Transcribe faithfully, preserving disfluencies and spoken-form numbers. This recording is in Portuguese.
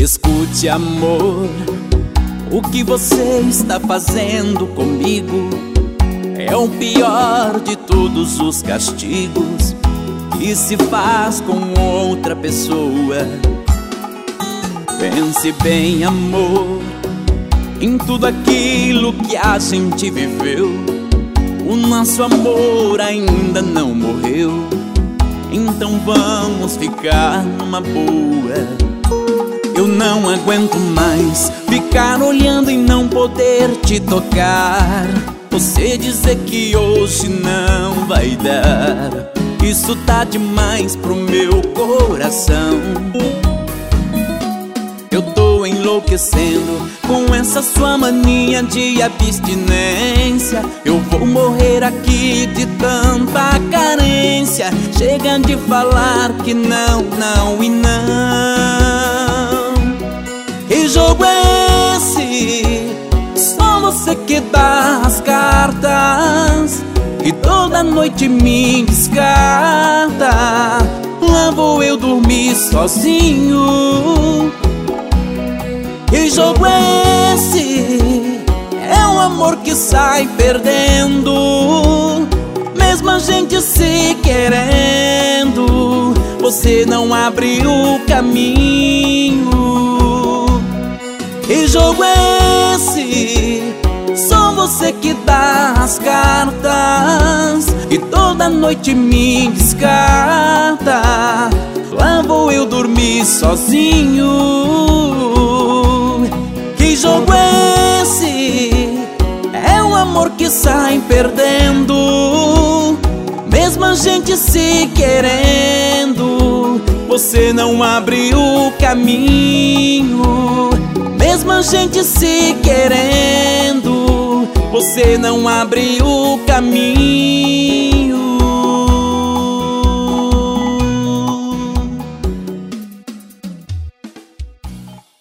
Escute, amor, o que você está fazendo comigo é o pior de todos os castigos que se faz com outra pessoa. Pense bem, amor, em tudo aquilo que a gente viveu. O nosso amor ainda não morreu, então vamos ficar numa boa. Eu não aguento mais ficar olhando e não poder te tocar. Você dizer que hoje não vai dar, isso tá demais pro meu coração. Eu tô enlouquecendo com essa sua mania de abstinência. Eu vou morrer aqui de tanta carência. Chega de falar que não, não e não. Que jogo é esse? Só você que dá as cartas e toda noite me descarta. Lá vou eu dormir sozinho. Que jogo é esse? É um amor que sai perdendo, mesmo a gente se querendo. Você não abre o caminho. Que jogo é esse? Só você que dá as cartas e toda noite me descarta. Lá vou eu dormir sozinho. Que jogo é esse? É um amor que sai perdendo, mesmo a gente se querendo. Você não abre o caminho. Mesmo a gente se querendo, você não abre o caminho.